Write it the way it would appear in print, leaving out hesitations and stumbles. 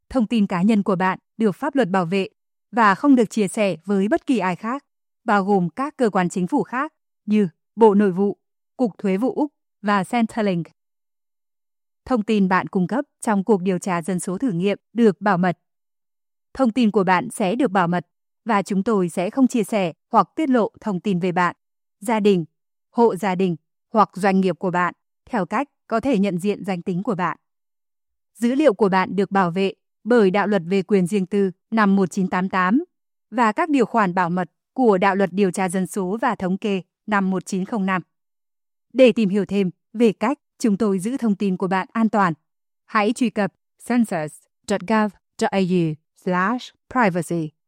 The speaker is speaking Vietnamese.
Thông tin cá nhân của bạn được pháp luật bảo vệ và không được chia sẻ với bất kỳ ai khác, bao gồm các cơ quan chính phủ khác như Bộ Nội vụ, Cục Thuế vụ Úc và Centrelink. Thông tin bạn cung cấp trong cuộc điều tra dân số thử nghiệm được bảo mật. Thông tin của bạn sẽ được bảo mật và chúng tôi sẽ không chia sẻ hoặc tiết lộ thông tin về bạn, gia đình, hộ gia đình hoặc doanh nghiệp của bạn theo cách có thể nhận diện danh tính của bạn. Dữ liệu của bạn được bảo vệ bởi Đạo luật về quyền riêng tư năm 1988 và các điều khoản bảo mật của Đạo luật điều tra dân số và thống kê năm 1905. Để tìm hiểu thêm về cách chúng tôi giữ thông tin của bạn an toàn, hãy truy cập census.gov.au/privacy.